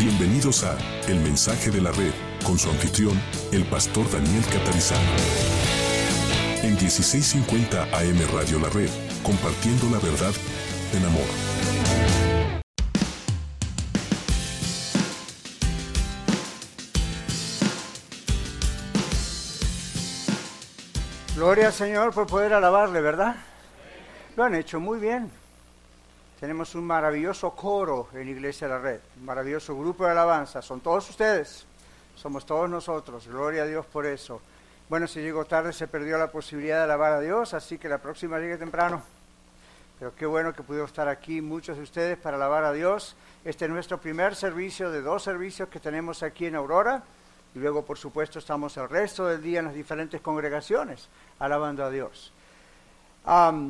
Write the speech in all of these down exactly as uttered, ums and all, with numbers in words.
Bienvenidos a El Mensaje de la Red, con su anfitrión, el pastor Daniel Catarizano. En dieciséis cincuenta A M Radio La Red, compartiendo la verdad en amor. Gloria al Señor por poder alabarle, ¿verdad? Lo han hecho muy bien. Tenemos un maravilloso coro en la Iglesia de la Red, un maravilloso grupo de alabanza. Son todos ustedes, somos todos nosotros. Gloria a Dios por eso. Bueno, si llegó tarde se perdió la posibilidad de alabar a Dios, así que la próxima llegue temprano. Pero qué bueno que pudimos estar aquí, muchos de ustedes, para alabar a Dios. Este es nuestro primer servicio de dos servicios que tenemos aquí en Aurora. Y luego, por supuesto, estamos el resto del día en las diferentes congregaciones alabando a Dios. Um,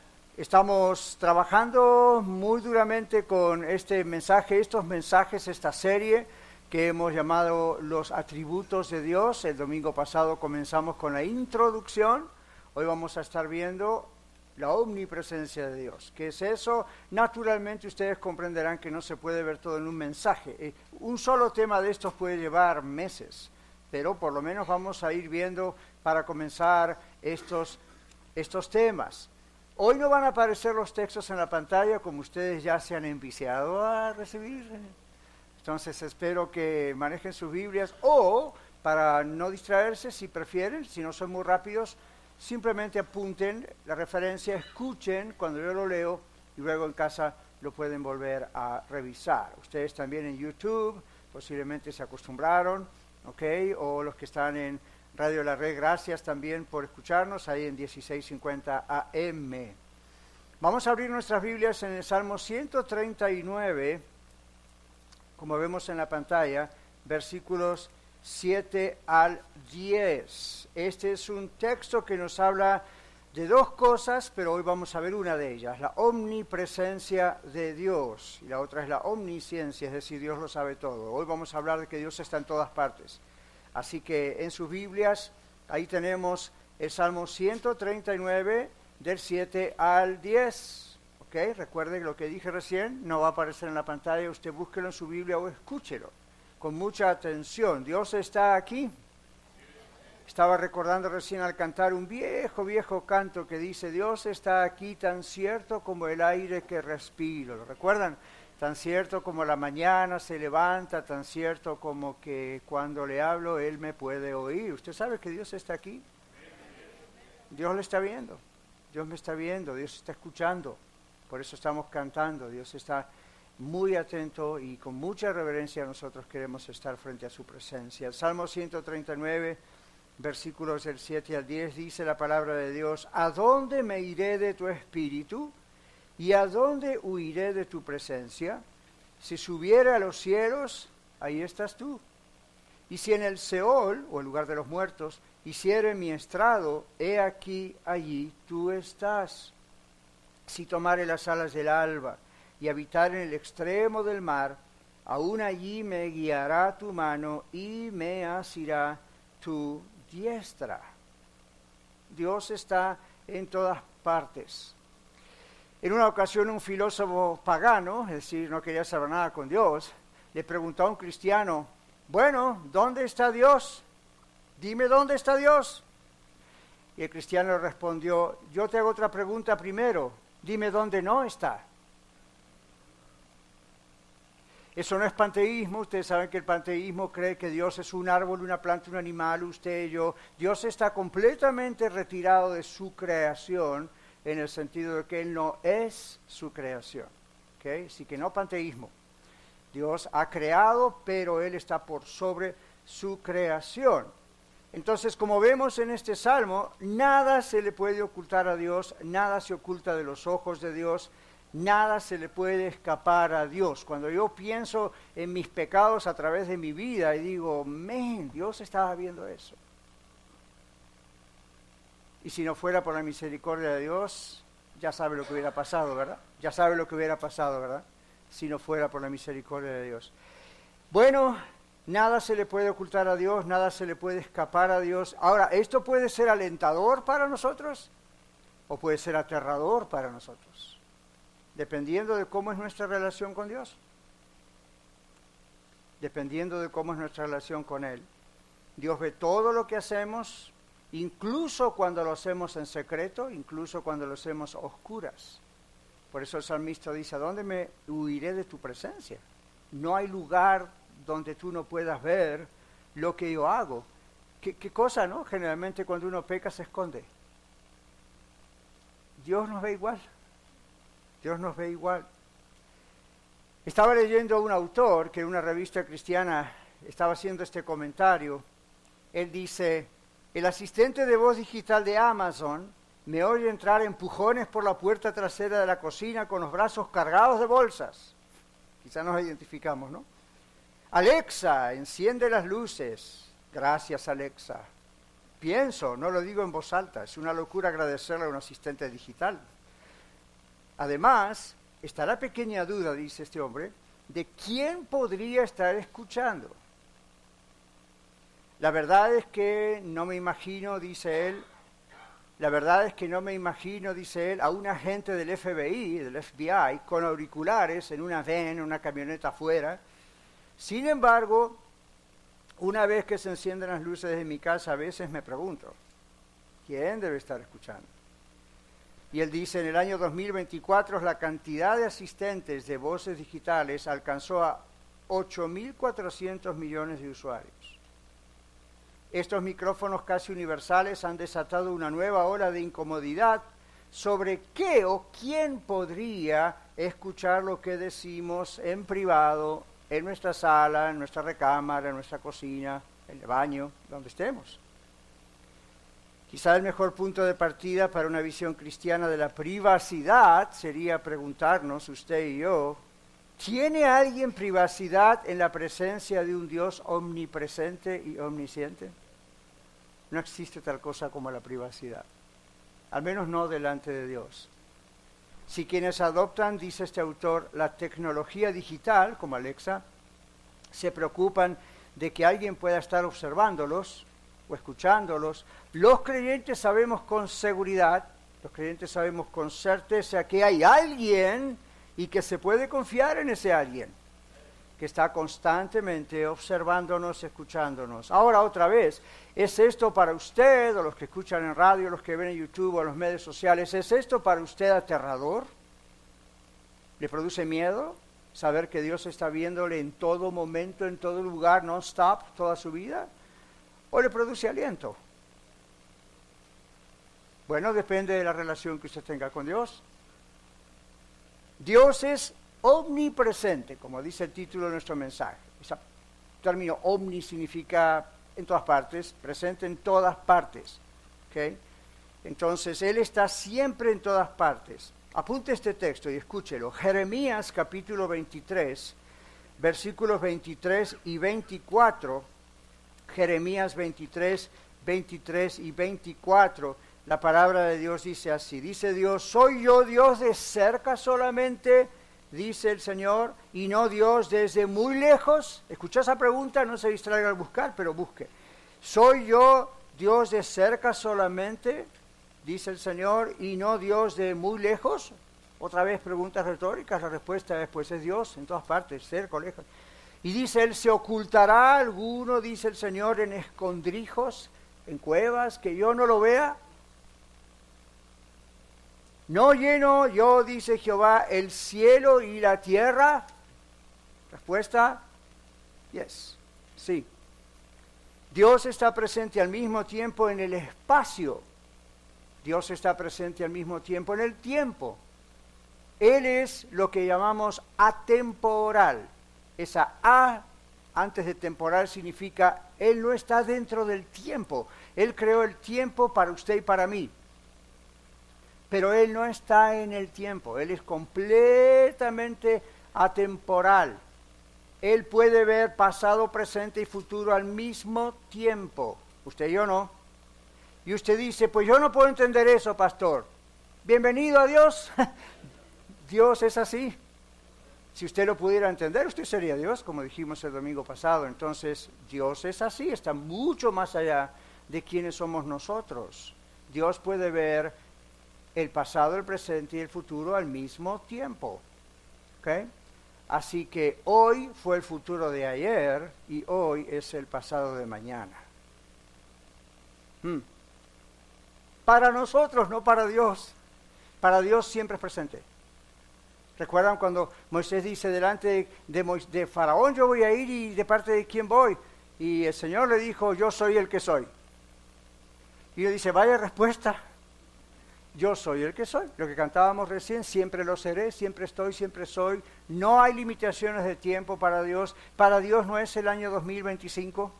estamos trabajando muy duramente con este mensaje, estos mensajes, esta serie que hemos llamado Los Atributos de Dios. El domingo pasado comenzamos con la introducción. Hoy vamos a estar viendo la omnipresencia de Dios. ¿Qué es eso? Naturalmente ustedes comprenderán que no se puede ver todo en un mensaje. Eh, un solo tema de estos puede llevar meses, pero por lo menos vamos a ir viendo para comenzar estos, estos temas. Hoy no van a aparecer los textos en la pantalla como ustedes ya se han enviciado a recibir. Entonces espero que manejen sus Biblias o, para no distraerse, si prefieren, si no son muy rápidos, simplemente apunten la referencia, escuchen cuando yo lo leo y luego en casa lo pueden volver a revisar. Ustedes también en YouTube posiblemente se acostumbraron, ¿ok? O los que están en Radio La Red, gracias también por escucharnos ahí en dieciséis cincuenta A M. Vamos a abrir nuestras Biblias en el Salmo ciento treinta y nueve, como vemos en la pantalla, versículos siete al diez. Este es un texto que nos habla de dos cosas, pero hoy vamos a ver una de ellas, la omnipresencia de Dios, y la otra es la omnisciencia, es decir, Dios lo sabe todo. Hoy vamos a hablar de que Dios está en todas partes. Así que en sus Biblias, ahí tenemos el Salmo ciento treinta y nueve, del siete al diez. ¿Ok? Recuerden lo que dije recién, no va a aparecer en la pantalla, usted búsquelo en su Biblia o escúchelo con mucha atención. Dios está aquí. Estaba recordando recién al cantar un viejo, viejo canto que dice, Dios está aquí tan cierto como el aire que respiro. ¿Lo recuerdan? Tan cierto como la mañana se levanta, tan cierto como que cuando le hablo Él me puede oír. ¿Usted sabe que Dios está aquí? Dios le está viendo. Dios me está viendo, Dios está escuchando. Por eso estamos cantando. Dios está muy atento y con mucha reverencia nosotros queremos estar frente a su presencia. El Salmo ciento treinta y nueve, versículos del siete al diez, dice la palabra de Dios, ¿a dónde me iré de tu espíritu? ¿Y a dónde huiré de tu presencia? Si subiera a los cielos, ahí estás tú. Y si en el Seol, o el lugar de los muertos, hiciere mi estrado, he aquí, allí tú estás. Si tomare las alas del alba, y habitar en el extremo del mar, aún allí me guiará tu mano y me asirá tu diestra. Dios está en todas partes. En una ocasión un filósofo pagano, es decir, no quería saber nada con Dios, le preguntó a un cristiano, bueno, ¿dónde está Dios? Dime dónde está Dios. Y el cristiano respondió, yo te hago otra pregunta primero, dime dónde no está. Eso no es panteísmo, ustedes saben que el panteísmo cree que Dios es un árbol, una planta, un animal, usted y yo. Dios está completamente retirado de su creación en el sentido de que Él no es su creación. ¿Okay? Así que no panteísmo. Dios ha creado, pero Él está por sobre su creación. Entonces, como vemos en este Salmo, nada se le puede ocultar a Dios, nada se oculta de los ojos de Dios, nada se le puede escapar a Dios. Cuando yo pienso en mis pecados a través de mi vida y digo, men, Dios estaba viendo eso. Y si no fuera por la misericordia de Dios, ya sabe lo que hubiera pasado, ¿verdad? Ya sabe lo que hubiera pasado, ¿verdad? Si no fuera por la misericordia de Dios. Bueno, nada se le puede ocultar a Dios, nada se le puede escapar a Dios. Ahora, ¿esto puede ser alentador para nosotros o puede ser aterrador para nosotros? Dependiendo de cómo es nuestra relación con Dios. dependiendo de cómo es nuestra relación con Él. Dios ve todo lo que hacemos, incluso cuando lo hacemos en secreto, incluso cuando lo hacemos a oscuras. Por eso el salmista dice, ¿a dónde me huiré de tu presencia? No hay lugar donde tú no puedas ver lo que yo hago. ¿Qué, qué cosa, no? Generalmente cuando uno peca se esconde. Dios nos ve igual. Dios nos ve igual. Estaba leyendo a un autor que en una revista cristiana estaba haciendo este comentario. Él dice, el asistente de voz digital de Amazon me oye entrar empujones por la puerta trasera de la cocina con los brazos cargados de bolsas. Quizá nos identificamos, ¿no? Alexa, enciende las luces. Gracias, Alexa. Pienso, no lo digo en voz alta, es una locura agradecerle a un asistente digital. Además, está la pequeña duda, dice este hombre, de quién podría estar escuchando. La verdad es que no me imagino, dice él, la verdad es que no me imagino, dice él, a un agente del F B I, del F B I, con auriculares en una van, en una camioneta afuera. Sin embargo, una vez que se encienden las luces de mi casa, a veces me pregunto, ¿quién debe estar escuchando? Y él dice, en el año dos mil veinticuatro la cantidad de asistentes de voces digitales alcanzó a ocho mil cuatrocientos millones de usuarios. Estos micrófonos casi universales han desatado una nueva ola de incomodidad sobre qué o quién podría escuchar lo que decimos en privado, en nuestra sala, en nuestra recámara, en nuestra cocina, en el baño, donde estemos. Quizá el mejor punto de partida para una visión cristiana de la privacidad sería preguntarnos, usted y yo, ¿tiene alguien privacidad en la presencia de un Dios omnipresente y omnisciente? No existe tal cosa como la privacidad, al menos no delante de Dios. Si quienes adoptan, dice este autor, la tecnología digital, como Alexa, se preocupan de que alguien pueda estar observándolos o escuchándolos, los creyentes sabemos con seguridad, los creyentes sabemos con certeza que hay alguien y que se puede confiar en ese alguien, que está constantemente observándonos, escuchándonos. Ahora otra vez, ¿es esto para usted, o los que escuchan en radio, los que ven en YouTube o en los medios sociales, ¿es esto para usted aterrador? ¿Le produce miedo saber que Dios está viéndole en todo momento, en todo lugar, non-stop, toda su vida? ¿O le produce aliento? Bueno, depende de la relación que usted tenga con Dios. Dios es omnipresente, como dice el título de nuestro mensaje. Ese término omni significa en todas partes, presente en todas partes. ¿Okay? Entonces, Él está siempre en todas partes. Apunte este texto y escúchelo. Jeremías capítulo veintitrés, versículos veintitrés y veinticuatro. Jeremías veintitrés, veintitrés y veinticuatro. La palabra de Dios dice así. Dice Dios, ¿soy yo Dios de cerca solamente? Dice el Señor, y no Dios desde muy lejos. Escucha esa pregunta, no se distraiga al buscar, pero busque. ¿Soy yo Dios de cerca solamente? Dice el Señor, y no Dios de muy lejos. Otra vez preguntas retóricas, la respuesta es, pues es Dios en todas partes, cerca o lejos. Y dice él, ¿se ocultará alguno, dice el Señor, en escondrijos, en cuevas, que yo no lo vea? ¿No lleno yo, dice Jehová, el cielo y la tierra? Respuesta, yes, sí. Dios está presente al mismo tiempo en el espacio. Dios está presente al mismo tiempo en el tiempo. Él es lo que llamamos atemporal. Esa A antes de temporal significa Él no está dentro del tiempo. Él creó el tiempo para usted y para mí. Pero Él no está en el tiempo. Él es completamente atemporal. Él puede ver pasado, presente y futuro al mismo tiempo. Usted y yo no. Y usted dice, pues yo no puedo entender eso, pastor. Bienvenido a Dios. Dios es así. Si usted lo pudiera entender, usted sería Dios, como dijimos el domingo pasado. Entonces, Dios es así, está mucho más allá de quienes somos nosotros. Dios puede ver el pasado, el presente y el futuro al mismo tiempo. ¿Okay? Así que hoy fue el futuro de ayer y hoy es el pasado de mañana. Hmm. Para nosotros, no para Dios. Para Dios siempre es presente. ¿Recuerdan cuando Moisés dice delante de, de, Mo, de Faraón, yo voy a ir y de parte de quién voy? Y el Señor le dijo, yo soy el que soy. Y él dice, vaya respuesta. Yo soy el que soy. Lo que cantábamos recién, siempre lo seré, siempre estoy, siempre soy. No hay limitaciones de tiempo para Dios. Para Dios no es el año dos mil veinticinco.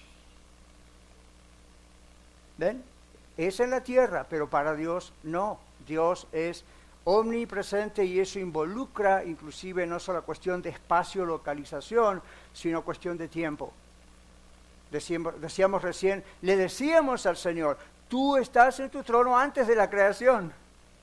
¿Ven? Es en la tierra, pero para Dios no. Dios es omnipresente y eso involucra inclusive no solo cuestión de espacio, localización, sino cuestión de tiempo. Decíamos, decíamos recién, le decíamos al Señor, tú estás en tu trono antes de la creación.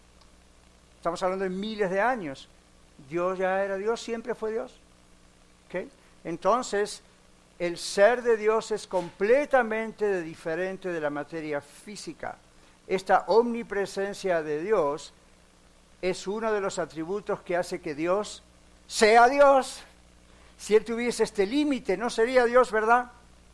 Estamos hablando de miles de años. Dios ya era Dios, siempre fue Dios. ¿Okay? Entonces, el ser de Dios es completamente diferente de la materia física. Esta omnipresencia de Dios es uno de los atributos que hace que Dios sea Dios. Si Él tuviese este límite, no sería Dios, ¿verdad?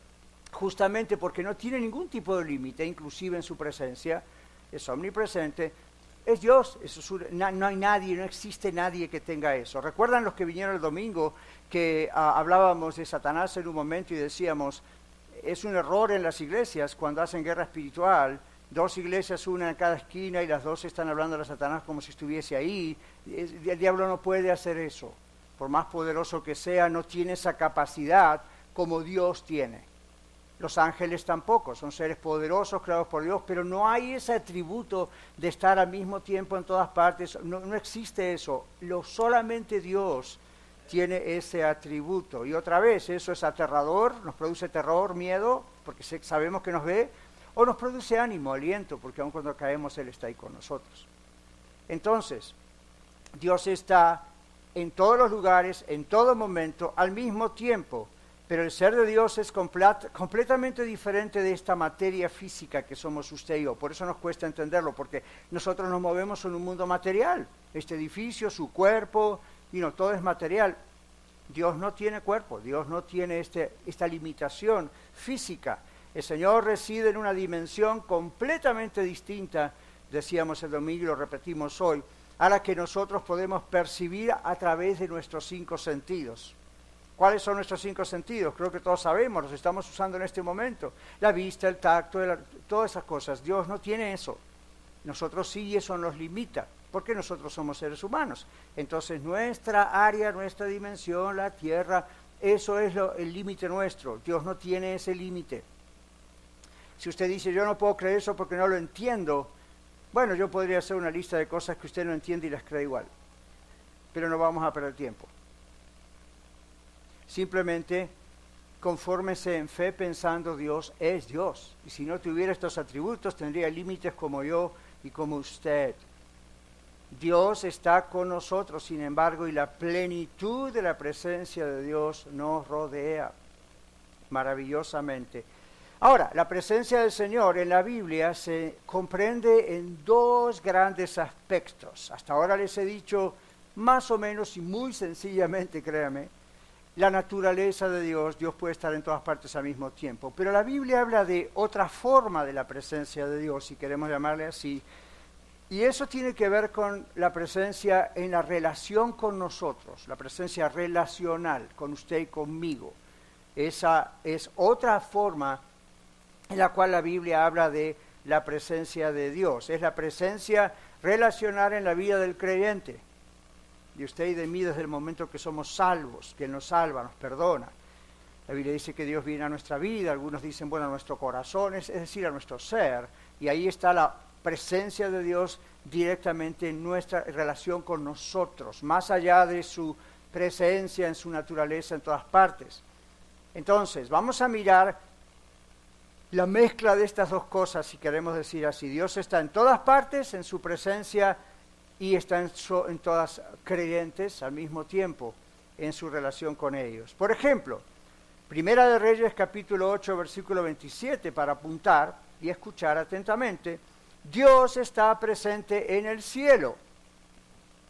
Justamente porque no tiene ningún tipo de límite, inclusive en su presencia, es omnipresente, es Dios, eso es un, no, no hay nadie, no existe nadie que tenga eso. ¿Recuerdan los que vinieron el domingo que uh, hablábamos de Satanás en un momento y decíamos, es un error en las iglesias cuando hacen guerra espiritual, dos iglesias, una en cada esquina y las dos están hablando de Satanás como si estuviese ahí? El diablo no puede hacer eso, por más poderoso que sea, no tiene esa capacidad como Dios tiene. Los ángeles tampoco, son seres poderosos creados por Dios, pero no hay ese atributo de estar al mismo tiempo en todas partes, no, no existe eso. Lo, solamente Dios tiene ese atributo. Y otra vez, eso es aterrador, nos produce terror, miedo, porque sabemos que nos ve, o nos produce ánimo, aliento, porque aun cuando caemos Él está ahí con nosotros. Entonces, Dios está en todos los lugares, en todo momento, al mismo tiempo. Pero el ser de Dios es complet, completamente diferente de esta materia física que somos usted y yo. Por eso nos cuesta entenderlo, porque nosotros nos movemos en un mundo material. Este edificio, su cuerpo, y no, todo es material. Dios no tiene cuerpo, Dios no tiene este, esta limitación física. El Señor reside en una dimensión completamente distinta, decíamos el domingo y lo repetimos hoy, a la que nosotros podemos percibir a través de nuestros cinco sentidos. ¿Cuáles son nuestros cinco sentidos? Creo que todos sabemos, los estamos usando en este momento. La vista, el tacto, el, todas esas cosas. Dios no tiene eso. Nosotros sí, y eso nos limita, porque nosotros somos seres humanos. Entonces nuestra área, nuestra dimensión, la tierra, eso es lo, el límite nuestro. Dios no tiene ese límite. Si usted dice, yo no puedo creer eso porque no lo entiendo, bueno, yo podría hacer una lista de cosas que usted no entiende y las cree igual. Pero no vamos a perder tiempo. Simplemente confórmese en fe pensando Dios es Dios. Y si no tuviera estos atributos, tendría límites como yo y como usted. Dios está con nosotros, sin embargo, y la plenitud de la presencia de Dios nos rodea maravillosamente. Ahora, la presencia del Señor en la Biblia se comprende en dos grandes aspectos. Hasta ahora les he dicho más o menos y muy sencillamente, créame, la naturaleza de Dios. Dios puede estar en todas partes al mismo tiempo. Pero la Biblia habla de otra forma de la presencia de Dios, si queremos llamarle así. Y eso tiene que ver con la presencia en la relación con nosotros, la presencia relacional con usted y conmigo. Esa es otra forma en la cual la Biblia habla de la presencia de Dios. Es la presencia relacional en la vida del creyente. De usted y de mí desde el momento que somos salvos, que Él nos salva, nos perdona. La Biblia dice que Dios viene a nuestra vida, algunos dicen, bueno, a nuestro corazón, es, es decir, a nuestro ser, y ahí está la presencia de Dios directamente en nuestra relación con nosotros, más allá de su presencia en su naturaleza en todas partes. Entonces, vamos a mirar la mezcla de estas dos cosas, si queremos decir así. Dios está en todas partes, en su presencia, y está en, so, en todas creyentes al mismo tiempo en su relación con ellos. Por ejemplo, Primera de Reyes capítulo ocho versículo veintisiete, para apuntar y escuchar atentamente, Dios está presente en el cielo.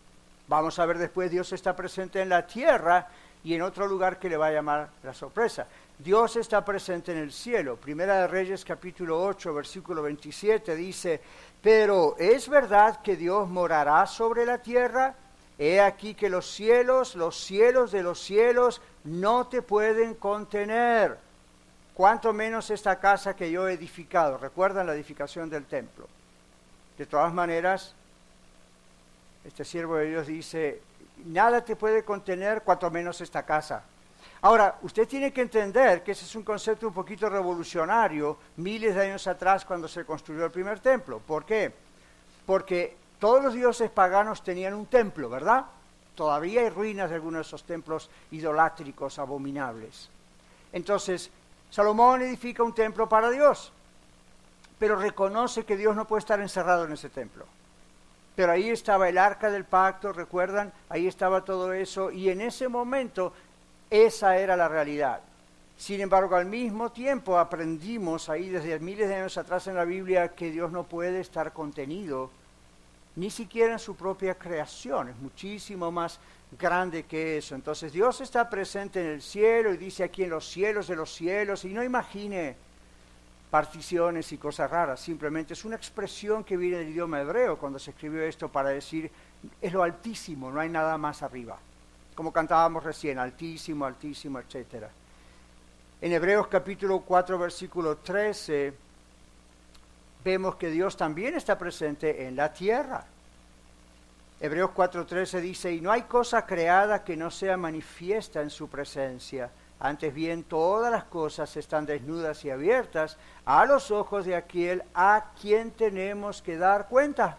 Vamos a ver después, Dios está presente en la tierra y en otro lugar que le va a llamar la sorpresa. Dios está presente en el cielo. Primera de Reyes capítulo ocho, versículo veintisiete dice, pero ¿es verdad que Dios morará sobre la tierra? He aquí que los cielos, los cielos de los cielos no te pueden contener. Cuanto menos esta casa que yo he edificado. ¿Recuerdan la edificación del templo? De todas maneras, este siervo de Dios dice, nada te puede contener, cuanto menos esta casa. Ahora, usted tiene que entender que ese es un concepto un poquito revolucionario miles de años atrás cuando se construyó el primer templo. ¿Por qué? Porque todos los dioses paganos tenían un templo, ¿verdad? Todavía hay ruinas de algunos de esos templos idolátricos abominables. Entonces, Salomón edifica un templo para Dios, pero reconoce que Dios no puede estar encerrado en ese templo. Pero ahí estaba el arca del pacto, ¿recuerdan? Ahí estaba todo eso, y en ese momento esa era la realidad. Sin embargo, al mismo tiempo aprendimos ahí desde miles de años atrás en la Biblia que Dios no puede estar contenido ni siquiera en su propia creación, es muchísimo más grande que eso. Entonces Dios está presente en el cielo y dice aquí en los cielos de los cielos, y no imagine particiones y cosas raras, simplemente es una expresión que viene del idioma hebreo cuando se escribió esto para decir, es lo altísimo, no hay nada más arriba, como cantábamos recién, altísimo, altísimo, etcétera. En Hebreos capítulo cuatro, versículo trece, vemos que Dios también está presente en la tierra. Hebreos cuatro trece dice, y no hay cosa creada que no sea manifiesta en su presencia. Antes bien, todas las cosas están desnudas y abiertas a los ojos de aquel a quien tenemos que dar cuenta.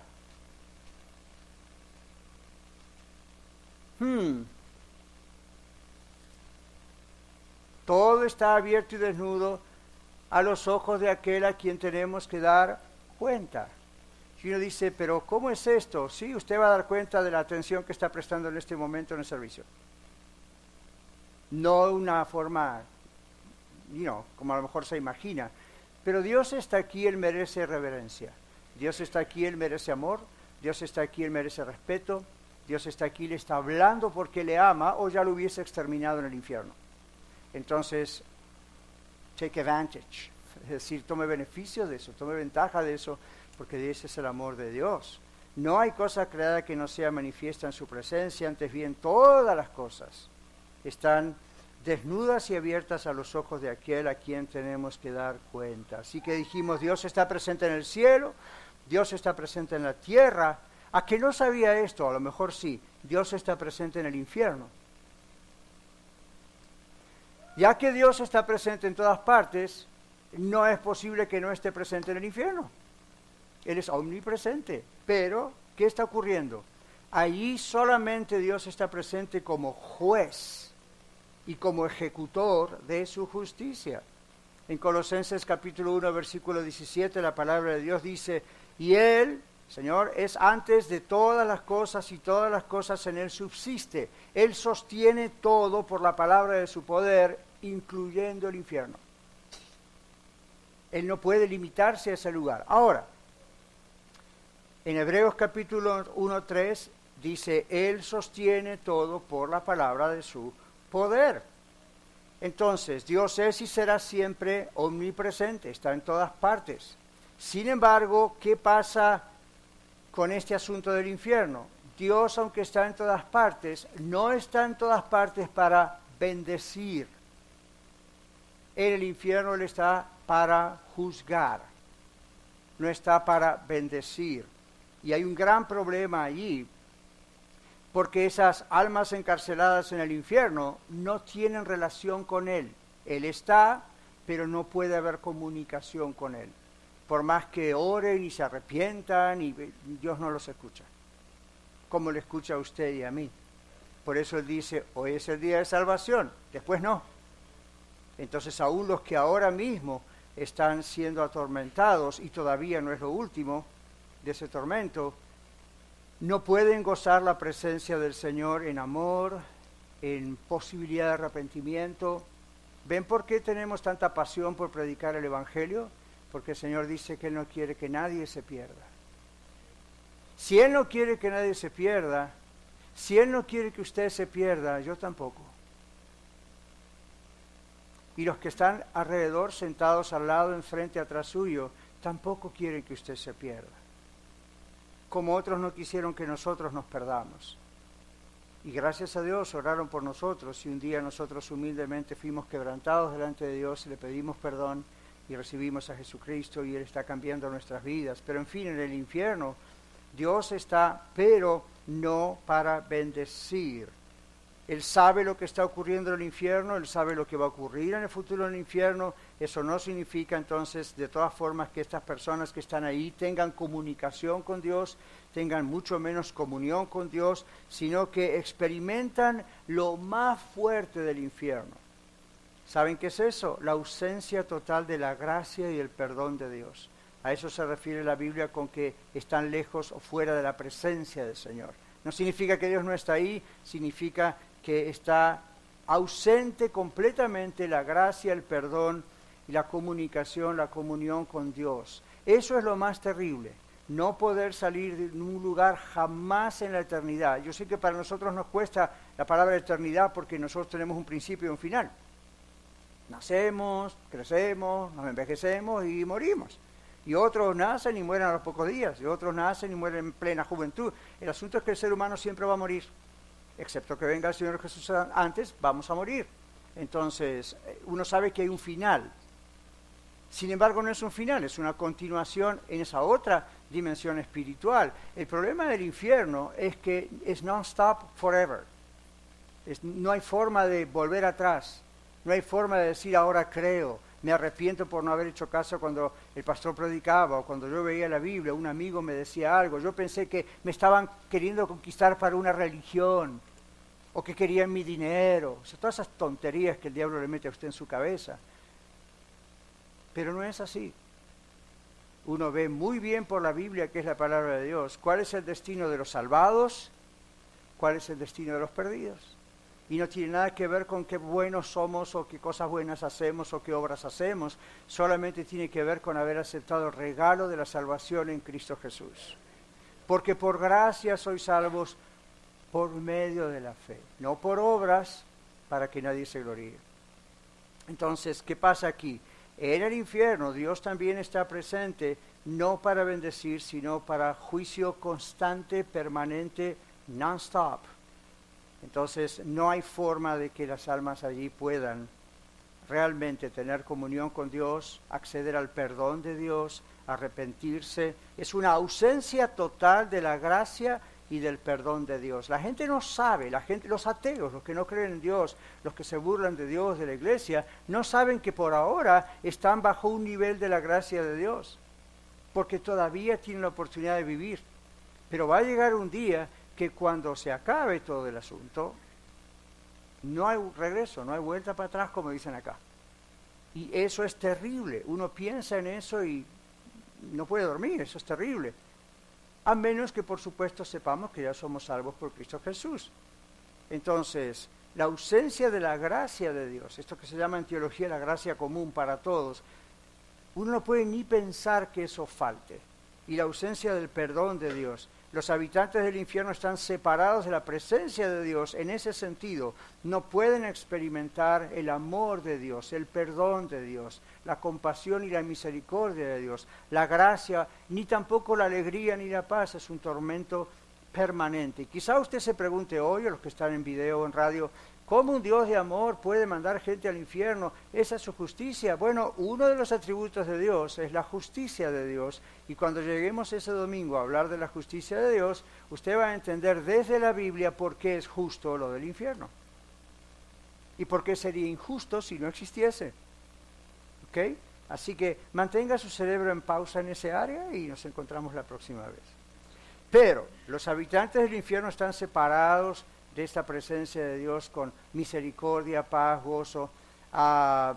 Hmm. Todo está abierto y desnudo a los ojos de aquel a quien tenemos que dar cuenta. Y uno dice, pero ¿cómo es esto? Sí, usted va a dar cuenta de la atención que está prestando en este momento en el servicio. No una forma, you know, como a lo mejor se imagina. Pero Dios está aquí, Él merece reverencia. Dios está aquí, Él merece amor. Dios está aquí, Él merece respeto. Dios está aquí, le está hablando porque le ama o ya lo hubiese exterminado en el infierno. Entonces, take advantage. Es decir, tome beneficio de eso, tome ventaja de eso, porque ese es el amor de Dios. No hay cosa creada que no sea manifiesta en su presencia, antes bien todas las cosas están desnudas y abiertas a los ojos de aquel a quien tenemos que dar cuenta. Así que dijimos, Dios está presente en el cielo, Dios está presente en la tierra. ¿A que no sabía esto? A lo mejor sí, Dios está presente en el infierno. Ya que Dios está presente en todas partes, no es posible que no esté presente en el infierno. Él es omnipresente. Pero, ¿qué está ocurriendo? Allí solamente Dios está presente como juez y como ejecutor de su justicia. En Colosenses capítulo uno, versículo diecisiete, la palabra de Dios dice, y Él, Señor, es antes de todas las cosas y todas las cosas en Él subsiste. Él sostiene todo por la palabra de su poder, incluyendo el infierno. Él no puede limitarse a ese lugar. Ahora, en Hebreos capítulo uno, tres, dice, Él sostiene todo por la palabra de su poder. Entonces, Dios es y será siempre omnipresente, está en todas partes. Sin embargo, ¿qué pasa con este asunto del infierno? Dios, aunque está en todas partes, no está en todas partes para bendecir. En el infierno Él está para juzgar, no está para bendecir. Y hay un gran problema allí, porque esas almas encarceladas en el infierno no tienen relación con Él. Él está, pero no puede haber comunicación con Él. Por más que oren y se arrepientan, y Dios no los escucha, como le escucha a usted y a mí. Por eso Él dice, hoy es el día de salvación, después no. Entonces aún los que ahora mismo están siendo atormentados, y todavía no es lo último de ese tormento, no pueden gozar la presencia del Señor en amor, en posibilidad de arrepentimiento. ¿Ven por qué tenemos tanta pasión por predicar el Evangelio? Porque el Señor dice que Él no quiere que nadie se pierda. Si Él no quiere que nadie se pierda, Si Él no quiere que usted se pierda, yo tampoco. Y los que están alrededor, sentados al lado, enfrente, atrás suyo, tampoco quieren que usted se pierda. Como otros no quisieron que nosotros nos perdamos. Y gracias a Dios oraron por nosotros y un día nosotros humildemente fuimos quebrantados delante de Dios y le pedimos perdón y recibimos a Jesucristo y Él está cambiando nuestras vidas. Pero en fin, en el infierno Dios está, pero no para bendecir. Él sabe lo que está ocurriendo en el infierno, Él sabe lo que va a ocurrir en el futuro en el infierno. Eso no significa entonces, de todas formas, que estas personas que están ahí tengan comunicación con Dios, tengan mucho menos comunión con Dios, sino que experimentan lo más fuerte del infierno. ¿Saben qué es eso? La ausencia total de la gracia y el perdón de Dios. A eso se refiere la Biblia con que están lejos o fuera de la presencia del Señor. No significa que Dios no está ahí, significa que está ausente completamente la gracia, el perdón y la comunicación, la comunión con Dios. Eso es lo más terrible, no poder salir de un lugar jamás en la eternidad. Yo sé que para nosotros nos cuesta la palabra eternidad porque nosotros tenemos un principio y un final. Nacemos, crecemos, nos envejecemos y morimos. Y otros nacen y mueren a los pocos días, y otros nacen y mueren en plena juventud. El asunto es que el ser humano siempre va a morir. Excepto que venga el Señor Jesús antes, vamos a morir. Entonces, uno sabe que hay un final. Sin embargo, no es un final, es una continuación en esa otra dimensión espiritual. El problema del infierno es que es non-stop forever. Es, no hay forma de volver atrás. No hay forma de decir ahora creo. Me arrepiento por no haber hecho caso cuando el pastor predicaba o cuando yo veía la Biblia, un amigo me decía algo. Yo pensé que me estaban queriendo conquistar para una religión o que querían mi dinero. O sea, todas esas tonterías que el diablo le mete a usted en su cabeza. Pero no es así. Uno ve muy bien por la Biblia, que es la palabra de Dios, cuál es el destino de los salvados, cuál es el destino de los perdidos. Y no tiene nada que ver con qué buenos somos o qué cosas buenas hacemos o qué obras hacemos. Solamente tiene que ver con haber aceptado el regalo de la salvación en Cristo Jesús. Porque por gracia sois salvos por medio de la fe, no por obras para que nadie se gloríe. Entonces, ¿qué pasa aquí? En el infierno Dios también está presente, no para bendecir, sino para juicio constante, permanente, non-stop. Entonces, no hay forma de que las almas allí puedan realmente tener comunión con Dios, acceder al perdón de Dios, arrepentirse. Es una ausencia total de la gracia y del perdón de Dios. La gente no sabe, la gente, los ateos, los que no creen en Dios, los que se burlan de Dios, de la iglesia, no saben que por ahora están bajo un nivel de la gracia de Dios, porque todavía tienen la oportunidad de vivir. Pero va a llegar un día que cuando se acabe todo el asunto, no hay regreso, no hay vuelta para atrás, como dicen acá. Y eso es terrible. Uno piensa en eso y no puede dormir, eso es terrible. A menos que, por supuesto, sepamos que ya somos salvos por Cristo Jesús. Entonces, la ausencia de la gracia de Dios, esto que se llama en teología la gracia común para todos, uno no puede ni pensar que eso falte. Y la ausencia del perdón de Dios. Los habitantes del infierno están separados de la presencia de Dios en ese sentido. No pueden experimentar el amor de Dios, el perdón de Dios, la compasión y la misericordia de Dios, la gracia, ni tampoco la alegría ni la paz. Es un tormento permanente. Y quizá usted se pregunte hoy, a los que están en video o en radio, ¿cómo un Dios de amor puede mandar gente al infierno? ¿Esa es su justicia? Bueno, uno de los atributos de Dios es la justicia de Dios. Y cuando lleguemos ese domingo a hablar de la justicia de Dios, usted va a entender desde la Biblia por qué es justo lo del infierno. Y por qué sería injusto si no existiese. ¿Ok? Así que mantenga su cerebro en pausa en ese área y nos encontramos la próxima vez. Pero los habitantes del infierno están separados de esta presencia de Dios con misericordia, paz, gozo. Uh,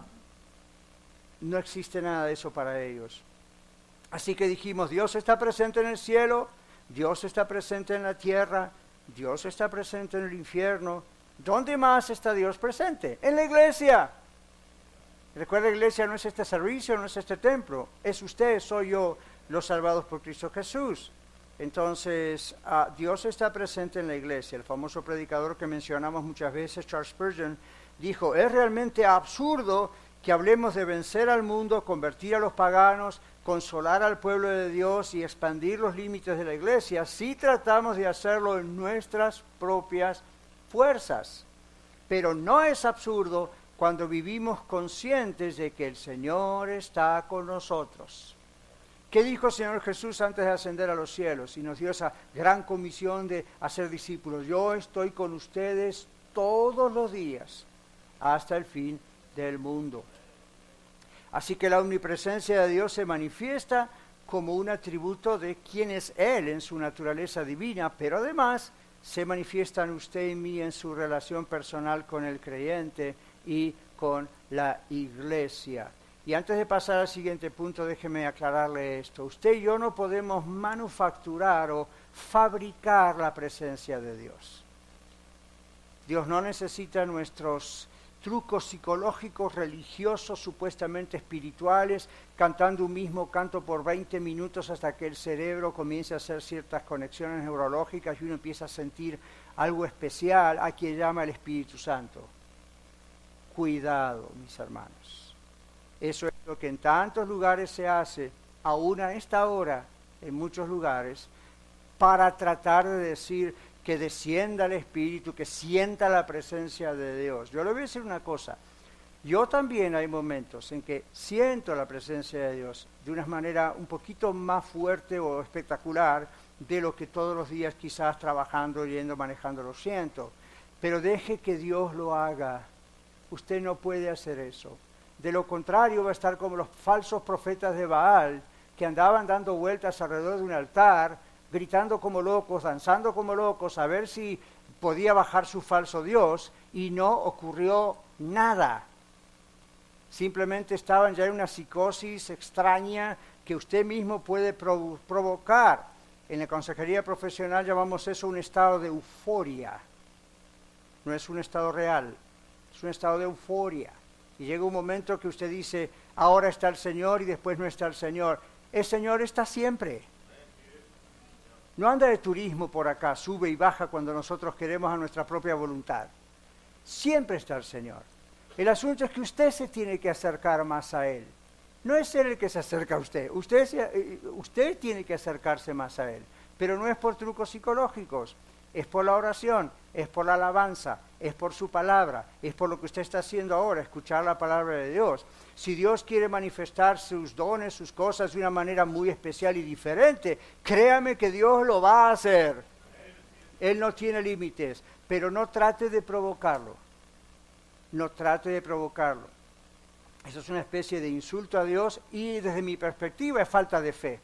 no existe nada de eso para ellos. Así que dijimos, Dios está presente en el cielo, Dios está presente en la tierra, Dios está presente en el infierno. ¿Dónde más está Dios presente? En la iglesia. Recuerda, la iglesia no es este servicio, no es este templo, es usted, soy yo, los salvados por Cristo Jesús. Entonces, uh, Dios está presente en la iglesia. El famoso predicador que mencionamos muchas veces, Charles Spurgeon, dijo, es realmente absurdo que hablemos de vencer al mundo, convertir a los paganos, consolar al pueblo de Dios y expandir los límites de la iglesia si tratamos de hacerlo en nuestras propias fuerzas. Pero no es absurdo cuando vivimos conscientes de que el Señor está con nosotros. ¿Qué dijo el Señor Jesús antes de ascender a los cielos? Y nos dio esa gran comisión de hacer discípulos. Yo estoy con ustedes todos los días hasta el fin del mundo. Así que la omnipresencia de Dios se manifiesta como un atributo de quién es Él en su naturaleza divina, pero además se manifiesta en usted y mí en su relación personal con el creyente y con la iglesia. Y antes de pasar al siguiente punto, déjeme aclararle esto. Usted y yo no podemos manufacturar o fabricar la presencia de Dios. Dios no necesita nuestros trucos psicológicos, religiosos, supuestamente espirituales, cantando un mismo canto por veinte minutos hasta que el cerebro comience a hacer ciertas conexiones neurológicas y uno empieza a sentir algo especial, a quien llama el Espíritu Santo. Cuidado, mis hermanos. Eso es lo que en tantos lugares se hace, aún a esta hora, en muchos lugares, para tratar de decir que descienda el Espíritu, que sienta la presencia de Dios. Yo le voy a decir una cosa, yo también hay momentos en que siento la presencia de Dios de una manera un poquito más fuerte o espectacular de lo que todos los días quizás trabajando, yendo, manejando lo siento. Pero deje que Dios lo haga. Usted no puede hacer eso. De lo contrario va a estar como los falsos profetas de Baal que andaban dando vueltas alrededor de un altar, gritando como locos, danzando como locos, a ver si podía bajar su falso Dios, y no ocurrió nada. Simplemente estaban ya en una psicosis extraña que usted mismo puede provo- provocar. En la consejería profesional llamamos eso un estado de euforia. No es un estado real, es un estado de euforia. Y llega un momento que usted dice, ahora está el Señor y después no está el Señor. El Señor está siempre. No anda de turismo por acá, sube y baja cuando nosotros queremos a nuestra propia voluntad. Siempre está el Señor. El asunto es que usted se tiene que acercar más a Él. No es Él el que se acerca a usted. Usted, se, usted tiene que acercarse más a Él. Pero no es por trucos psicológicos. Es por la oración, es por la alabanza, es por su palabra, es por lo que usted está haciendo ahora, escuchar la palabra de Dios. Si Dios quiere manifestar sus dones, sus cosas de una manera muy especial y diferente, créame que Dios lo va a hacer. Él no tiene límites, pero no trate de provocarlo. No trate de provocarlo. Eso es una especie de insulto a Dios y desde mi perspectiva es falta de fe.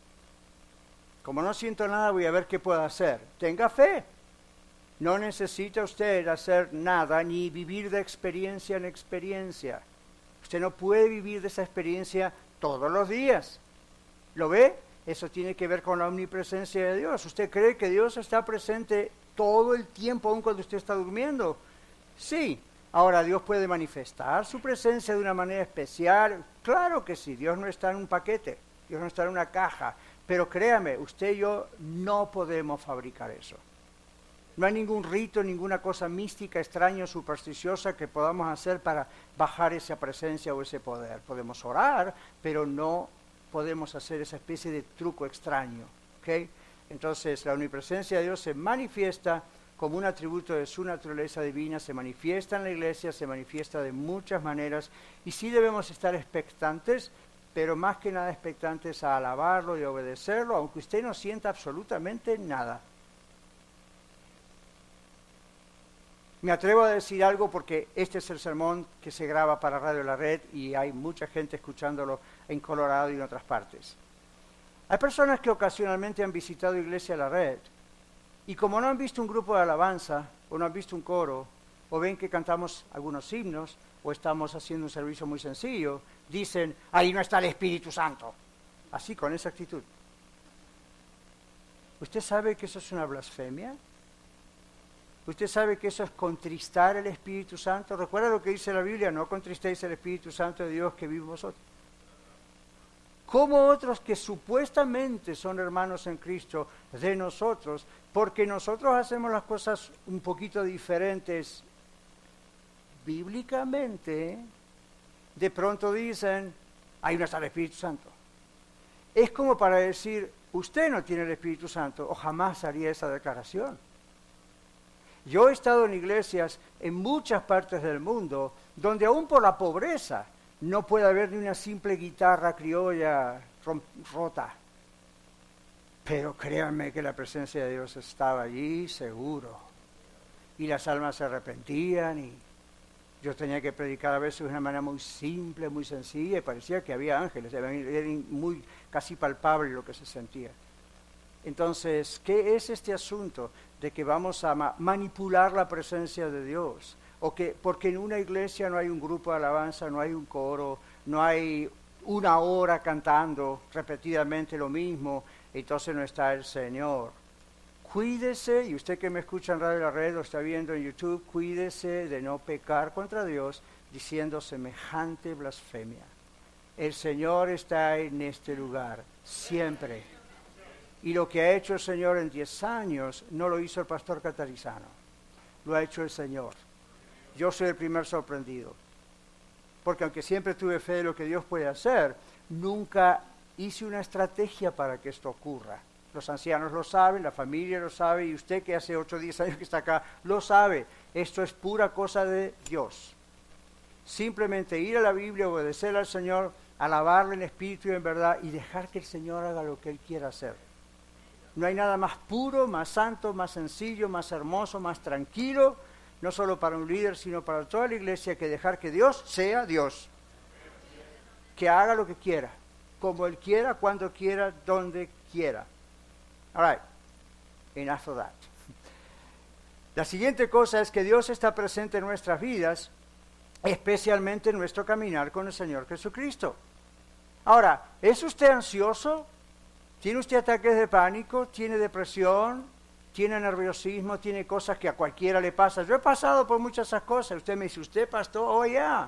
Como no siento nada, voy a ver qué puedo hacer. Tenga fe. No necesita usted hacer nada ni vivir de experiencia en experiencia. Usted no puede vivir de esa experiencia todos los días. ¿Lo ve? Eso tiene que ver con la omnipresencia de Dios. ¿Usted cree que Dios está presente todo el tiempo, aun cuando usted está durmiendo? Sí. Ahora, ¿Dios puede manifestar su presencia de una manera especial? Claro que sí. Dios no está en un paquete. Dios no está en una caja. Pero créame, usted y yo no podemos fabricar eso. No hay ningún rito, ninguna cosa mística, extraña o supersticiosa que podamos hacer para bajar esa presencia o ese poder. Podemos orar, pero no podemos hacer esa especie de truco extraño. ¿Okay? Entonces, la omnipresencia de Dios se manifiesta como un atributo de su naturaleza divina, se manifiesta en la iglesia, se manifiesta de muchas maneras, y sí debemos estar expectantes, pero más que nada expectantes a alabarlo y obedecerlo, aunque usted no sienta absolutamente nada. Me atrevo a decir algo porque este es el sermón que se graba para Radio La Red y hay mucha gente escuchándolo en Colorado y en otras partes. Hay personas que ocasionalmente han visitado Iglesia La Red y como no han visto un grupo de alabanza o no han visto un coro o ven que cantamos algunos himnos o estamos haciendo un servicio muy sencillo, dicen, ahí no está el Espíritu Santo. Así, con esa actitud. ¿Usted sabe que eso es una blasfemia? ¿Usted sabe que eso es contristar el Espíritu Santo? ¿Recuerda lo que dice la Biblia? No contristéis el Espíritu Santo de Dios que vive en vosotros. como otros que supuestamente son hermanos en Cristo de nosotros, porque nosotros hacemos las cosas un poquito diferentes bíblicamente, de pronto dicen, hay no está el Espíritu Santo. Es como para decir, usted no tiene el Espíritu Santo, o jamás haría esa declaración. Yo he estado en iglesias en muchas partes del mundo, donde aún por la pobreza no puede haber ni una simple guitarra criolla rota. Pero créanme que la presencia de Dios estaba allí, seguro. Y las almas se arrepentían y yo tenía que predicar a veces de una manera muy simple, muy sencilla, y parecía que había ángeles, era muy casi palpable lo que se sentía. Entonces, ¿qué es este asunto de que vamos a ma- manipular la presencia de Dios? O que porque en una iglesia no hay un grupo de alabanza, no hay un coro, no hay una hora cantando repetidamente lo mismo, entonces no está el Señor. Cuídese, y usted que me escucha en Radio La Red o está viendo en YouTube, cuídese de no pecar contra Dios diciendo semejante blasfemia. El Señor está en este lugar, siempre. Y lo que ha hecho el Señor en diez años, no lo hizo el pastor Catarizano, lo ha hecho el Señor. Yo soy el primer sorprendido, porque aunque siempre tuve fe de lo que Dios puede hacer, nunca hice una estrategia para que esto ocurra. Los ancianos lo saben, la familia lo sabe, y usted que hace ocho o diez años que está acá, lo sabe. Esto es pura cosa de Dios. Simplemente ir a la Biblia, obedecer al Señor, alabarle en espíritu y en verdad, y dejar que el Señor haga lo que Él quiera hacer. No hay nada más puro, más santo, más sencillo, más hermoso, más tranquilo, no solo para un líder, sino para toda la iglesia, que dejar que Dios sea Dios. Que haga lo que quiera, como Él quiera, cuando quiera, donde quiera. All right, enough of that. La siguiente cosa es que Dios está presente en nuestras vidas, especialmente en nuestro caminar con el Señor Jesucristo. Ahora, ¿es usted ansioso? ¿Tiene usted ataques de pánico? ¿Tiene depresión? ¿Tiene nerviosismo? ¿Tiene cosas que a cualquiera le pasa? Yo he pasado por muchas de esas cosas. Usted me dice, ¿usted pastor? Oh, ya. Yeah.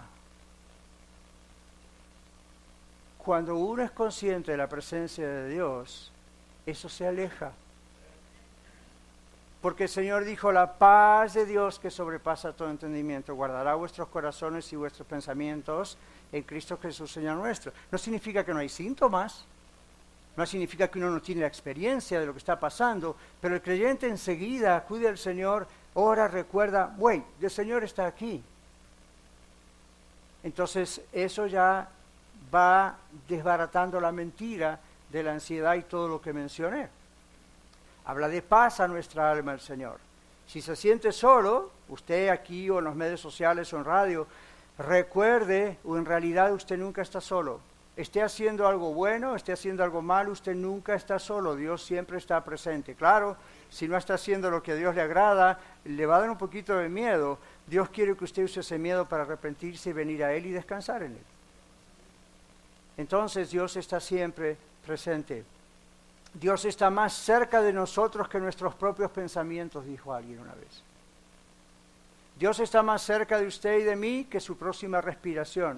Cuando uno es consciente de la presencia de Dios, eso se aleja. Porque el Señor dijo, la paz de Dios que sobrepasa todo entendimiento, guardará vuestros corazones y vuestros pensamientos en Cristo Jesús, Señor nuestro. No significa que no hay síntomas, no significa que uno no tiene la experiencia de lo que está pasando, pero el creyente enseguida acude al Señor, ora, recuerda, wait, el Señor está aquí. Entonces eso ya va desbaratando la mentira de la ansiedad y todo lo que mencioné. Habla de paz a nuestra alma el Señor. Si se siente solo, usted aquí o en los medios sociales o en radio, recuerde, o en realidad usted nunca está solo. Esté haciendo algo bueno, esté haciendo algo malo, usted nunca está solo. Dios siempre está presente. Claro, si no está haciendo lo que a Dios le agrada, le va a dar un poquito de miedo. Dios quiere que usted use ese miedo para arrepentirse y venir a Él y descansar en Él. Entonces Dios está siempre presente. Dios está más cerca de nosotros que nuestros propios pensamientos, dijo alguien una vez. Dios está más cerca de usted y de mí que su próxima respiración.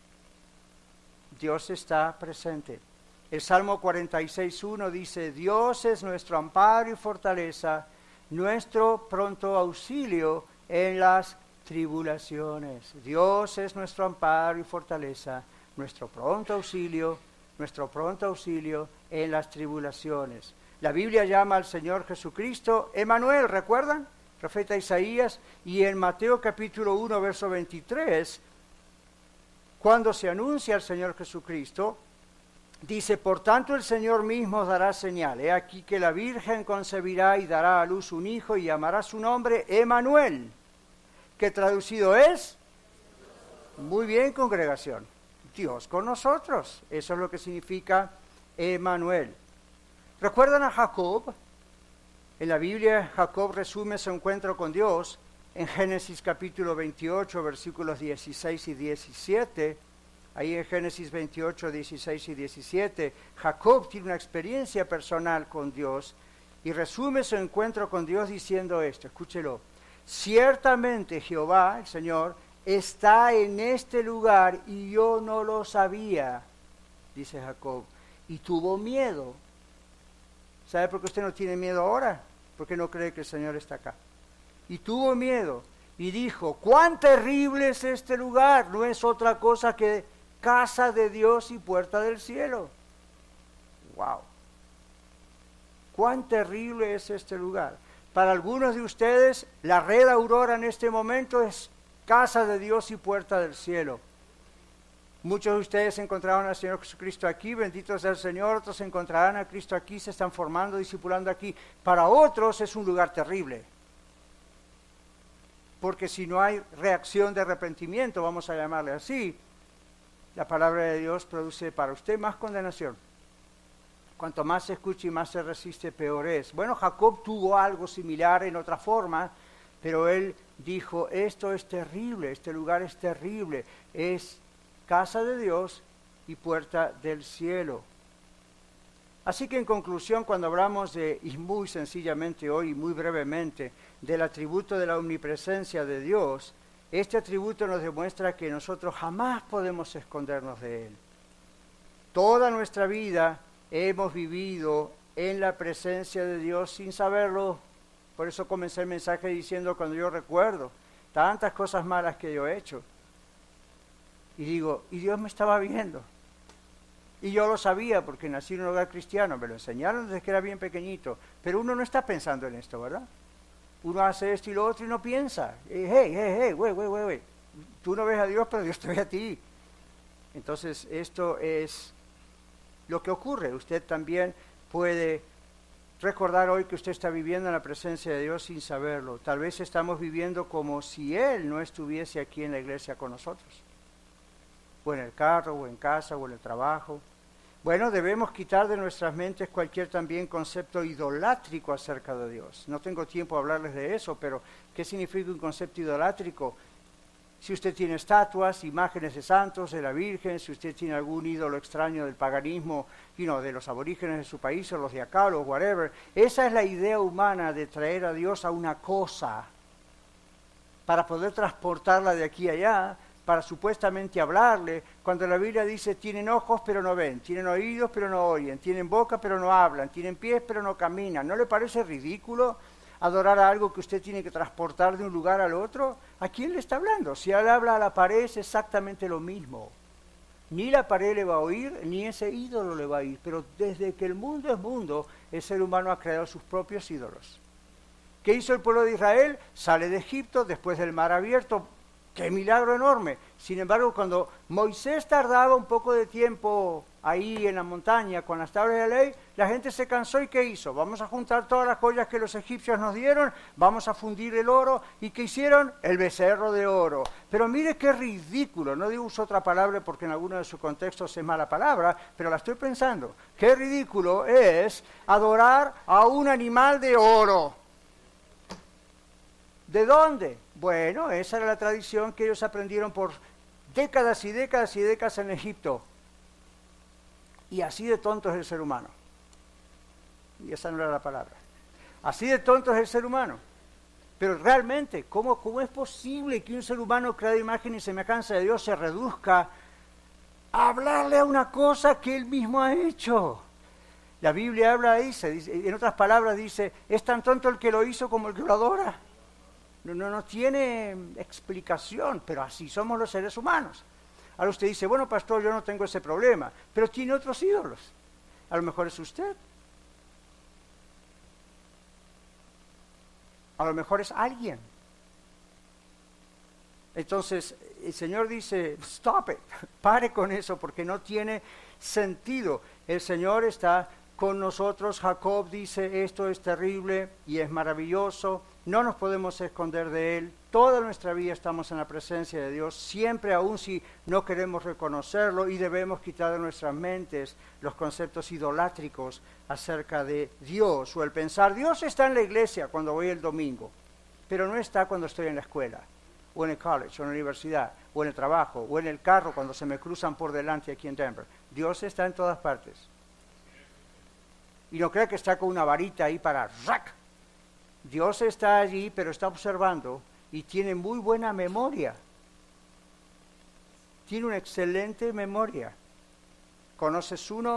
Dios está presente. El Salmo cuarenta y seis, uno dice, Dios es nuestro amparo y fortaleza, nuestro pronto auxilio en las tribulaciones. Dios es nuestro amparo y fortaleza, nuestro pronto auxilio, nuestro pronto auxilio en las tribulaciones. La Biblia llama al Señor Jesucristo Emanuel, ¿recuerdan? Profeta Isaías, y en Mateo capítulo uno, verso veintitrés, cuando se anuncia al Señor Jesucristo, dice, por tanto el Señor mismo dará señal. He aquí que la Virgen concebirá y dará a luz un hijo y llamará su nombre Emanuel, que traducido es, muy bien congregación, Dios con nosotros. Eso es lo que significa Emanuel. ¿Recuerdan a Jacob? En la Biblia Jacob resume su encuentro con Dios en Génesis capítulo veintiocho, versículos dieciséis y diecisiete. Ahí en Génesis veintiocho, dieciséis y diecisiete, Jacob tiene una experiencia personal con Dios y resume su encuentro con Dios diciendo esto, escúchelo. Ciertamente Jehová, el Señor, está en este lugar y yo no lo sabía, dice Jacob. y tuvo miedo. ¿Sabe por qué usted no tiene miedo ahora? Porque no cree que el Señor está acá. Y tuvo miedo y dijo, cuán terrible es este lugar, no es otra cosa que casa de Dios y puerta del cielo. Wow. Cuán terrible es este lugar. Para algunos de ustedes, la red Aurora en este momento es casa de Dios y puerta del cielo. Muchos de ustedes encontraron al Señor Jesucristo aquí, bendito sea el Señor, otros encontrarán a Cristo aquí, se están formando, discipulando aquí. Para otros es un lugar terrible, porque si no hay reacción de arrepentimiento, vamos a llamarle así, la palabra de Dios produce para usted más condenación. Cuanto más se escucha y más se resiste, peor es. Bueno, Jacob tuvo algo similar en otra forma, pero él dijo, esto es terrible, este lugar es terrible, es casa de Dios y puerta del cielo. Así que en conclusión, cuando hablamos de, y muy sencillamente hoy, muy brevemente, del atributo de la omnipresencia de Dios, este atributo nos demuestra que nosotros jamás podemos escondernos de Él. Toda nuestra vida hemos vivido en la presencia de Dios sin saberlo. Por eso comencé el mensaje diciendo, cuando yo recuerdo tantas cosas malas que yo he hecho, y digo, y Dios me estaba viendo. Y yo lo sabía porque nací en un hogar cristiano, me lo enseñaron desde que era bien pequeñito. Pero uno no está pensando en esto, ¿verdad? Uno hace esto y lo otro y no piensa. Hey, hey, hey, güey, güey, güey, güey. Tú no ves a Dios, pero Dios te ve a ti. Entonces, esto es lo que ocurre. Usted también puede recordar hoy que usted está viviendo en la presencia de Dios sin saberlo. Tal vez estamos viviendo como si Él no estuviese aquí en la iglesia con nosotros. O en el carro, o en casa, o en el trabajo. Bueno, debemos quitar de nuestras mentes cualquier también concepto idolátrico acerca de Dios. No tengo tiempo de hablarles de eso, pero ¿qué significa un concepto idolátrico? Si usted tiene estatuas, imágenes de santos, de la Virgen, si usted tiene algún ídolo extraño del paganismo, you know, de los aborígenes de su país, o los de acá, o whatever, esa es la idea humana de traer a Dios a una cosa, para poder transportarla de aquí a allá, para supuestamente hablarle, cuando la Biblia dice, tienen ojos pero no ven, tienen oídos pero no oyen, tienen boca pero no hablan, tienen pies pero no caminan. ¿No le parece ridículo adorar a algo que usted tiene que transportar de un lugar al otro? ¿A quién le está hablando? Si él habla a la pared es exactamente lo mismo. Ni la pared le va a oír, ni ese ídolo le va a oír. Pero desde que el mundo es mundo, el ser humano ha creado sus propios ídolos. ¿Qué hizo el pueblo de Israel? Sale de Egipto después del mar abierto. ¡Qué milagro enorme! Sin embargo, cuando Moisés tardaba un poco de tiempo ahí en la montaña con las tablas de la ley, la gente se cansó y ¿qué hizo? Vamos a juntar todas las joyas que los egipcios nos dieron, vamos a fundir el oro. ¿Y qué hicieron? El becerro de oro. Pero mire qué ridículo, no digo uso otra palabra porque en alguno de sus contextos es mala palabra, pero la estoy pensando. Qué ridículo es adorar a un animal de oro. ¿De dónde? Bueno, esa era la tradición que ellos aprendieron por décadas y décadas y décadas en Egipto. Y así de tonto es el ser humano. Y esa no era la palabra. Así de tonto es el ser humano. Pero realmente, ¿cómo, cómo es posible que un ser humano creado a imagen y semejanza de Dios se reduzca a hablarle a una cosa que él mismo ha hecho? La Biblia habla ahí, se dice, en otras palabras dice, es tan tonto el que lo hizo como el que lo adora. No, no, no tiene explicación, pero así somos los seres humanos. Ahora usted dice, bueno, pastor, yo no tengo ese problema, pero tiene otros ídolos. A lo mejor es usted. A lo mejor es alguien. Entonces, el Señor dice, stop it, pare con eso, porque no tiene sentido. El Señor está con nosotros. Jacob dice, esto es terrible y es maravilloso. No nos podemos esconder de Él. Toda nuestra vida estamos en la presencia de Dios, siempre, aun si no queremos reconocerlo, y debemos quitar de nuestras mentes los conceptos idolátricos acerca de Dios, o el pensar, Dios está en la iglesia cuando voy el domingo, pero no está cuando estoy en la escuela, o en el college, o en la universidad, o en el trabajo, o en el carro cuando se me cruzan por delante aquí en Denver. Dios está en todas partes. Y no crea que está con una varita ahí para ¡rac! Dios está allí, pero está observando y tiene muy buena memoria. Tiene una excelente memoria. Conoce su nombre,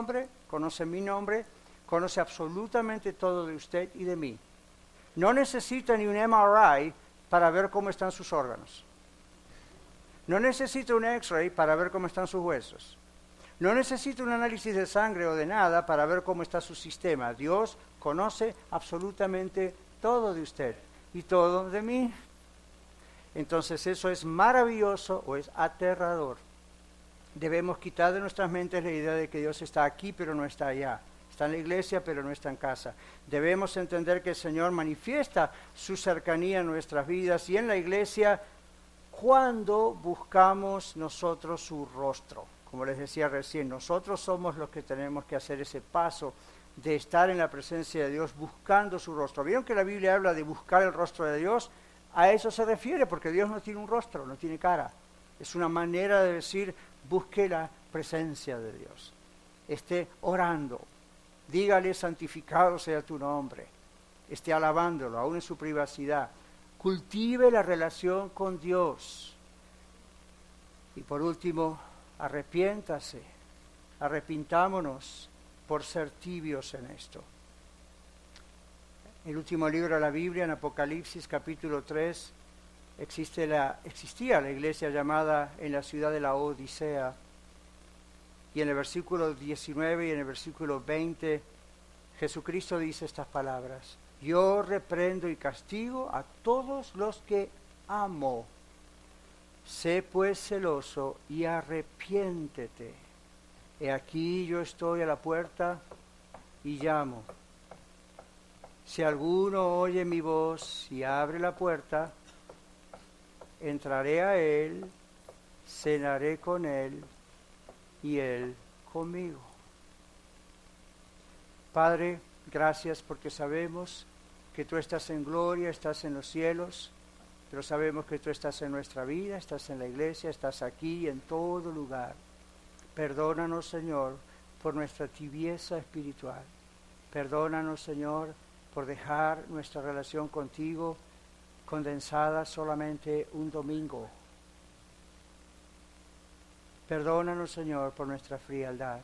conoce mi nombre, conoce absolutamente todo de usted y de mí. No necesita ni un M R I para ver cómo están sus órganos. No necesita un X-ray para ver cómo están sus huesos. No necesita un análisis de sangre o de nada para ver cómo está su sistema. Dios conoce absolutamente todo de usted y todo de mí. Entonces eso es maravilloso o es aterrador. Debemos quitar de nuestras mentes la idea de que Dios está aquí pero no está allá. Está en la iglesia pero no está en casa. Debemos entender que el Señor manifiesta su cercanía en nuestras vidas y en la iglesia cuando buscamos nosotros su rostro. Como les decía recién, nosotros somos los que tenemos que hacer ese paso de estar en la presencia de Dios buscando su rostro. ¿Vieron que la Biblia habla de buscar el rostro de Dios? A eso se refiere, porque Dios no tiene un rostro, no tiene cara. Es una manera de decir, busque la presencia de Dios. Esté orando, dígale santificado sea tu nombre, esté alabándolo, aún en su privacidad. Cultive la relación con Dios. Y por último, arrepiéntase, arrepintámonos por ser tibios en esto. El último libro de la Biblia, en Apocalipsis capítulo tres, existe la, existía la iglesia llamada en la ciudad de la Odisea. Y en el versículo diecinueve y en el versículo veinte, Jesucristo dice estas palabras: yo reprendo y castigo a todos los que amo. Sé pues celoso y arrepiéntete. He aquí yo estoy a la puerta y llamo. Si alguno oye mi voz y abre la puerta, entraré a él, cenaré con él y él conmigo. Padre, gracias porque sabemos que tú estás en gloria, estás en los cielos, pero sabemos que tú estás en nuestra vida, estás en la iglesia, estás aquí en todo lugar. Perdónanos, Señor, por nuestra tibieza espiritual. Perdónanos, Señor, por dejar nuestra relación contigo condensada solamente un domingo. Perdónanos, Señor, por nuestra frialdad.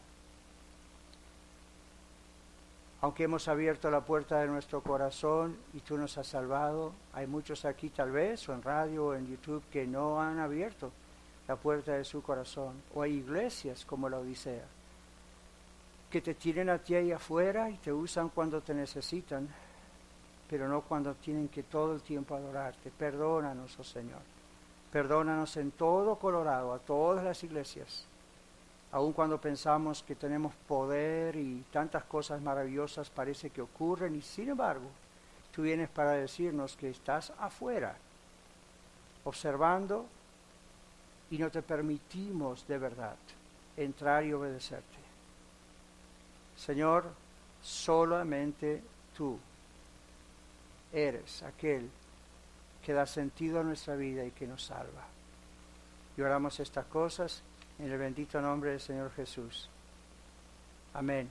Aunque hemos abierto la puerta de nuestro corazón y tú nos has salvado, hay muchos aquí tal vez, o en radio o en YouTube, que no han abierto la puerta de su corazón. O hay iglesias como la Odisea, que te tienen a ti ahí afuera y te usan cuando te necesitan, pero no cuando tienen que todo el tiempo adorarte. Perdónanos, oh Señor. Perdónanos en todo Colorado, a todas las iglesias. Aun cuando pensamos que tenemos poder y tantas cosas maravillosas parece que ocurren, y sin embargo, tú vienes para decirnos que estás afuera, observando, y no te permitimos de verdad entrar y obedecerte. Señor, solamente tú eres aquel que da sentido a nuestra vida y que nos salva. Y oramos estas cosas en el bendito nombre del Señor Jesús. Amén.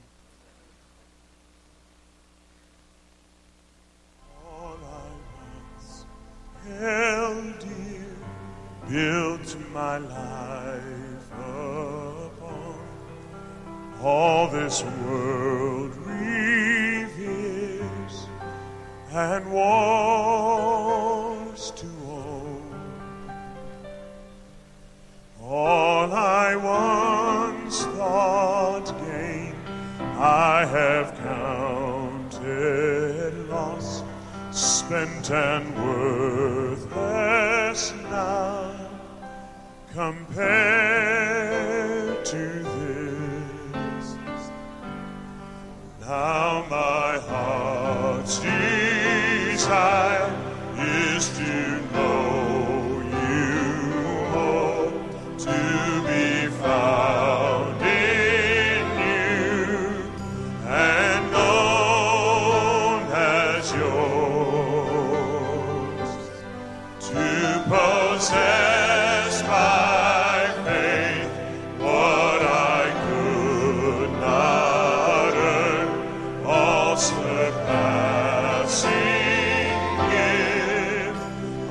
All I once held dear, built my life upon. All this world reveres and wants to own. All I once thought gain, I have counted loss, spent and worthless now, compared to this. Now my heart's desire is to know you more, to be found in you and known as yours, to possess by faith what I could not earn, all surpassing gift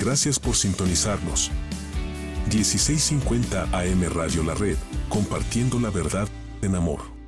Gracias por sintonizarnos. dieciséis cincuenta A M Radio La Red, compartiendo la verdad en amor.